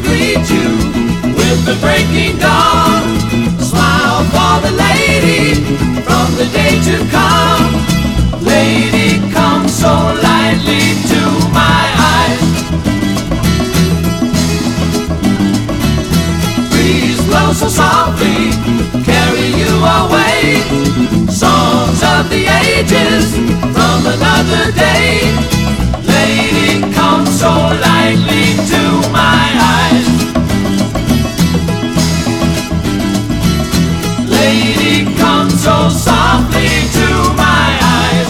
greet you with the breaking dawn. A smile for the lady from the day to come. Lady, come so lightly to my eyes. Breeze blows so softly, carry you away. Songs of the ages from another day. Lady, come so lightly to my eyes. Lady, come so softly to my eyes.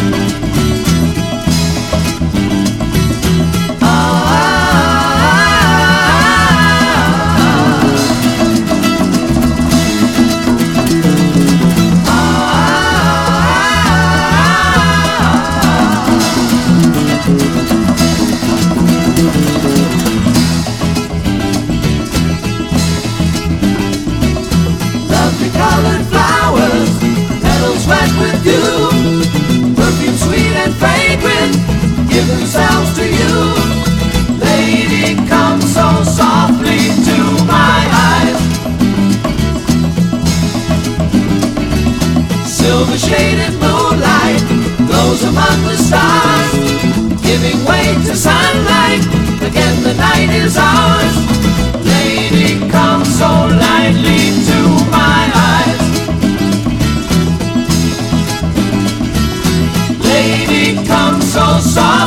Lovely colored flowers, petals wet with dew, perfume sweet and fragrant, give themselves to you. Lady, come so softly to my eyes. Silver shaded moonlight glows among the stars, giving way to sunlight. Again the night is ours. Lady, come so lightly to my eyes. Lady, come so softly.